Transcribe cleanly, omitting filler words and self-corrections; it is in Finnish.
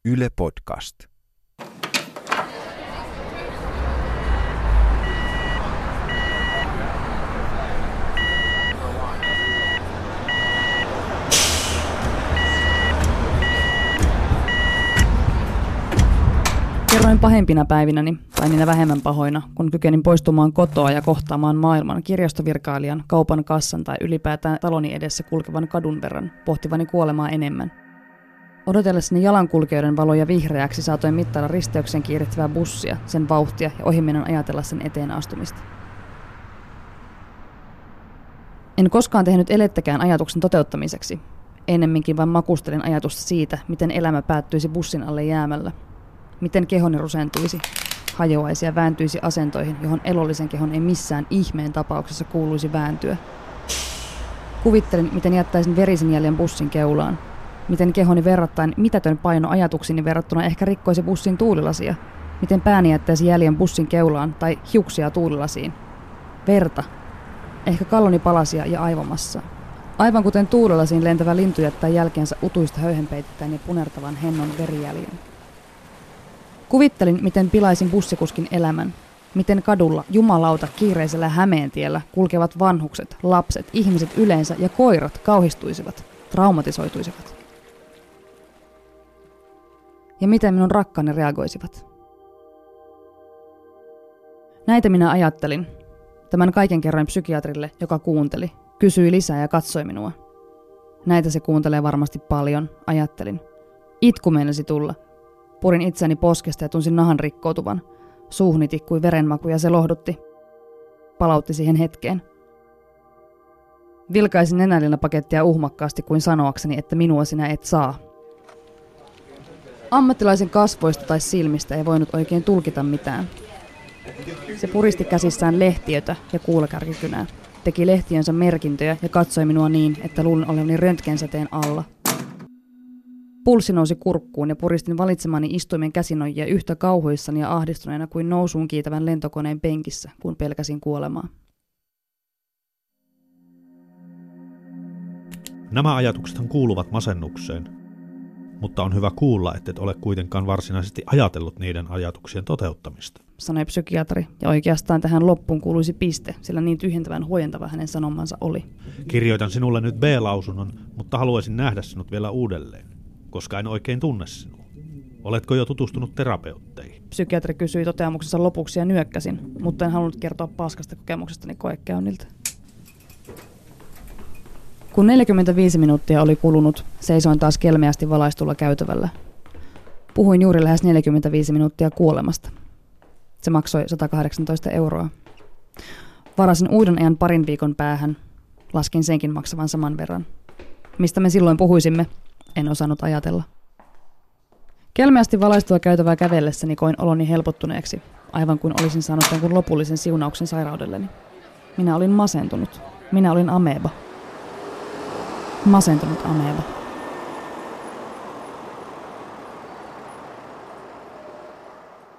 Yle Podcast. Kerroin pahempina päivinäni, tai niinä vähemmän pahoina, kun kykenin poistumaan kotoa ja kohtaamaan maailman kirjastovirkailijan, kaupan kassan tai ylipäätään taloni edessä kulkevan kadun verran, pohtivani kuolemaa enemmän. Odotellessani jalankulkijoiden valoja vihreäksi saatoin mittailla risteyksen kiirehtivää bussia, sen vauhtia ja ohimennen ajatella sen eteen astumista. En koskaan tehnyt elettäkään ajatuksen toteuttamiseksi. Ennemminkin vain makustelin ajatusta siitä, miten elämä päättyisi bussin alle jäämällä. Miten kehoni rusentuisi, hajoaisi ja vääntyisi asentoihin, johon elollisen kehon ei missään ihmeen tapauksessa kuuluisi vääntyä. Kuvittelin, miten jättäisin verisen jäljen bussin keulaan. Miten kehoni verrattain mitätön paino ajatuksini verrattuna ehkä rikkoisi bussin tuulilasia. Miten pääni jättäisi jäljen bussin keulaan tai hiuksia tuulilasiin. Verta. Ehkä kalloni palasia ja aivomassaa. Aivan kuten tuulilasiin lentävä lintu jättää jälkeensä utuista höyhenpeittäen ja punertavan hennon verijäljen. Kuvittelin, miten pilaisin bussikuskin elämän. Miten kadulla, jumalauta, kiireisellä Hämeentiellä kulkevat vanhukset, lapset, ihmiset yleensä ja koirat kauhistuisivat, traumatisoituisivat. Ja miten minun rakkaani reagoisivat. Näitä minä ajattelin. Tämän kaiken kerroin psykiatrille, joka kuunteli, kysyi lisää ja katsoi minua. Näitä se kuuntelee varmasti paljon, ajattelin. Itku meinasi tulla. Purin itseäni poskesta ja tunsin nahan rikkoutuvan. Suuhuni tikkui verenmaku ja se lohdutti. Palautti siihen hetkeen. Vilkaisin nenälillä pakettia uhmakkaasti kuin sanoakseni, että minua sinä et saa. Ammattilaisen kasvoista tai silmistä ei voinut oikein tulkita mitään. Se puristi käsissään lehtiötä ja kuulakärkikynää. Teki lehtiönsä merkintöjä ja katsoi minua niin, että luulin olevani röntgensäteen alla. Pulssi nousi kurkkuun ja puristin valitsemani istuimen käsinojia yhtä kauhuissani ja ahdistuneena kuin nousuun kiitävän lentokoneen penkissä, kun pelkäsin kuolemaa. Nämä ajatuksethan kuuluvat masennukseen, mutta on hyvä kuulla, ettet ole kuitenkaan varsinaisesti ajatellut niiden ajatuksien toteuttamista, sanoi psykiatri, ja oikeastaan tähän loppuun kuuluisi piste, sillä niin tyhjentävän huojentava hänen sanomansa oli. Kirjoitan sinulle nyt B-lausunnon, mutta haluaisin nähdä sinut vielä uudelleen, koska en oikein tunne sinua. Oletko jo tutustunut terapeutteihin? Psykiatri kysyi toteamuksensa lopuksi ja nyökkäsin, mutta en halunnut kertoa paskasta kokemuksestani koekäynniltä. Kun 45 minuuttia oli kulunut, seisoin taas kelmeästi valaistulla käytävällä. Puhuin juuri lähes 45 minuuttia kuolemasta. Se maksoi 118 €. Varasin uuden ajan parin viikon päähän. Laskin senkin maksavan saman verran. Mistä me silloin puhuisimme? En osannut ajatella. Kelmeästi valaistua käytävää kävellessäni koin oloni helpottuneeksi, aivan kuin olisin saanut jonkun lopullisen siunauksen sairaudelleni. Minä olin masentunut. Minä olin ameba. Masentunut ameba.